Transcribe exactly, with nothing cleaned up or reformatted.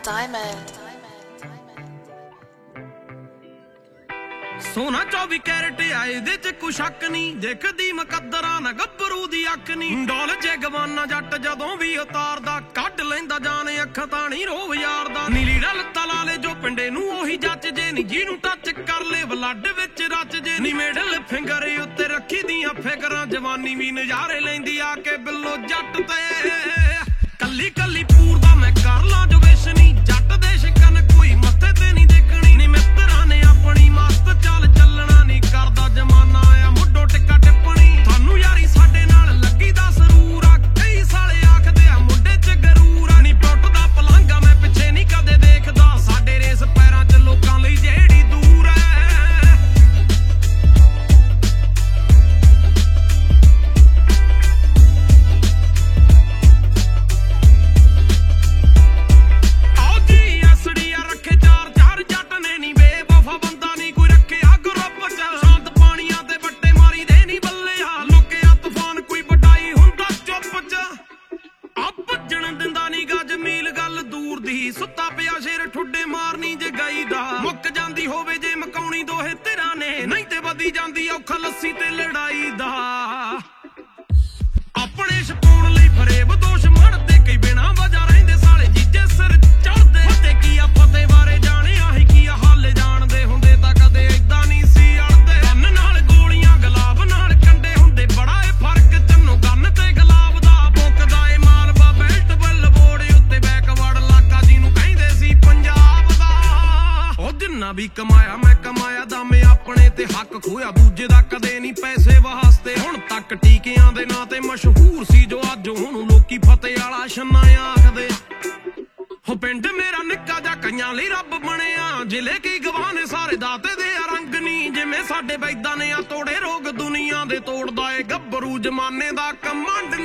Diamond. सोना चौबी carat आ ਇਹਦੇ ਚ ਕੋਈ ਸ਼ੱਕ ਨਹੀਂ ਦੇਖਦੀ ਮੁਕੱਦਰਾਂ ਨਾ ਗੱਭਰੂ ਦੀ ਅੱਖ ਨਹੀਂ ਡੋਲ ਜੇ ਗਵਾਨਾ ਜੱਟ ਜਦੋਂ ਵੀ ਉਤਾਰਦਾ ਕੱਢ ਲੈਂਦਾ ਜਾਨ ਅੱਖਾਂ ਤਾਂ ਨਹੀਂ ਰੋਵ ਯਾਰ ਦਾ ਨੀਲੀ ਰਲਤਾ ਲਾ ਲੈ ਜੋ ਪਿੰਡੇ ਨੂੰ ਉਹੀ ਜੱਜ ਜੇ ਨਹੀਂ ਜਿਹਨੂੰ ਟੱਚ ਕਰ ਲੈ ਬਲੱਡ ਵਿੱਚ ਰਚ ਜੇ ਨਹੀਂ ਮਿਡਲ ਫਿੰਗਰ ਉੱਤੇ ਰੱਖੀ ਦੀਆਂ ਫਿਕਰਾਂ ਜਵਾਨੀ ਵੀ ਨਜ਼ਾਰੇ ਲੈਂਦੀ ਆ ਕੇ ਬਿੱਲੋ ਜੱਟ ਤੇ ਕੱਲੀ ਕੱਲੀ ਪੂਰ ਦਾ ਮੈਂ ਕਰ ਲਾਂ ਜੋ ਵਿਸ਼ ਨਹੀਂ ਜੱਟ ਦੇ ਸ਼ਿਕਨ ਕੋਈ ਮੱਥੇ ਤੇ ਨਹੀਂ ਦੇਖਣੀ ਨਹੀਂ ਮਿੱਤਰਾਂ ਨੇ ਆਪਣੀ ਮਸਤ ਚੱਲ ਚੱਲਣਾ ਨਹੀਂ ਕਰਦਾ ਜਮਾਨਾ ਆ ਮੁੱਢੋਂ ਟਿੱਕਾ ਟਿੱਪਣੀ ਤੁਹਾਨੂੰ ਯਾਰੀ ਸਾਡੇ ਨਾਲ ਲੱਗੀ ਦਾ ਸਰੂਰ ਆ ਕਈ ਸਾਲੇ ਆਖਦੇ ਆ ਮੁੰਡੇ ਚ ਗਰੂਰ ਆ ਨਹੀਂ ਟੁੱਟਦਾ ਪਲੰਗਾ ਮੈਂ ਪਿੱਛੇ ਨਹੀਂ ਕਦੇ ਦੇਖਦਾ ਸਾਡੇ ਰੇਸ ਪੈਰਾਂ ਚ ਲੋਕਾਂ ਲਈ ਜਿਹੜੀ ਦੂਰ ਐ ਸੁੱਤਾ ਪਿਆ ਸ਼ੇਰ ਠੁੱਡੇ ਮਾਰਨੀ ਜੇ ਗਈ ਦਾ ਮੁੱਕ ਜਾਂਦੀ ਹੋਵੇ ਜੇ ਮਕਾਉਣੀ ਦੋਹੇ ਤੇਰਾ ਨੇ ਨਹੀਂ ਤੇ ਵਧੀ ਜਾਂਦੀ ਔਖਾ ਲੱਸੀ ਤੇ ਲੜਾਈ ਦਾ ਆਪਣੇ ਛਪਾਉਣ ਲਈ ਫਰੇਬ ਦੋਸ਼ ਮੜਦੇ ਕਈ ਬਿਨਾ ਵਜਾ ਰਹਿੰਦੇ ਸਾਲੇ ਜੀਜੇ ਸਿਰ ਚੜਦੇ ਤੇ ਕੀ ਆ ਫਤੇ ਬਾਰੇ ਜਾਣਿਆ ਹੀ ਕੀ ਆ ਹਾਲੇ ਜਾਣਦੇ ਹੁੰਦੇ ਤਾਂ ਕਦੇ ਏਦਾਂ ਨਹੀਂ ਸੀ ਅੜਦੇ ਗੰਨ ਨਾਲ ਗੋਲੀਆਂ ਗੁਲਾਬ ਨਾਲ ਕੰਡੇ ਹੁੰਦੇ ਬੜਾ ਏ ਫਰਕ ਚੰਨੋ ਗੰਨ ਤੇ ਗੁਲਾਬ ਦਾ ਮੁੱਕਦਾ ਏ ਮਾਲਵਾ ਬੈਲਟ ਬੱਲ ਬੋੜੇ ਉੱਤੇ ਬੈਕਵਰਡ ਜਿੰਨਾ ਵੀ ਕਮਾਇਆ ਮੈਂ ਕਮਾਇਆ ਦਾ ਮੈਂ ਆਪਣੇ ਤੇ ਹੱਕ ਖੋਇਆ ਦੂਜੇ ਦਾ ਕਦੇ ਨਹੀਂ ਪੈਸੇ ਵਾਸਤੇ ਹੁਣ ਤੱਕ ਟੀਕਿਆਂ ਦੇ ਨਾਂ ਤੇ ਮਸ਼ਹੂਰ ਸੀ ਜੋ ਅੱਜ ਹੁਣ ਲੋਕੀ ਫਤਿਹ ਵਾਲਾ ਛੰਨਾ ਆਖਦੇ ਹੋ ਪਿੰਡ ਮੇਰਾ ਨਿੱਕਾ ਜਾ ਕਈਆਂ ਲਈ ਰੱਬ ਬਣਿਆ ਜ਼ਿਲ੍ਹੇ ਕੀ ਗਵਾਹ ਨੇ ਸਾਰੇ ਦਾਤੇ ਦੇ ਰੰਗ ਨਹੀਂ ਜਿਵੇਂ ਸਾਡੇ ਬੈਦਾਂ ਨੇ ਆ ਤੋੜੇ ਰੋਗ ਦੁਨੀਆ ਦੇ ਤੋੜਦਾ ਏ ਗੱਭਰੂ ਜਮਾਨੇ ਦਾ ਕਮਾਂਡ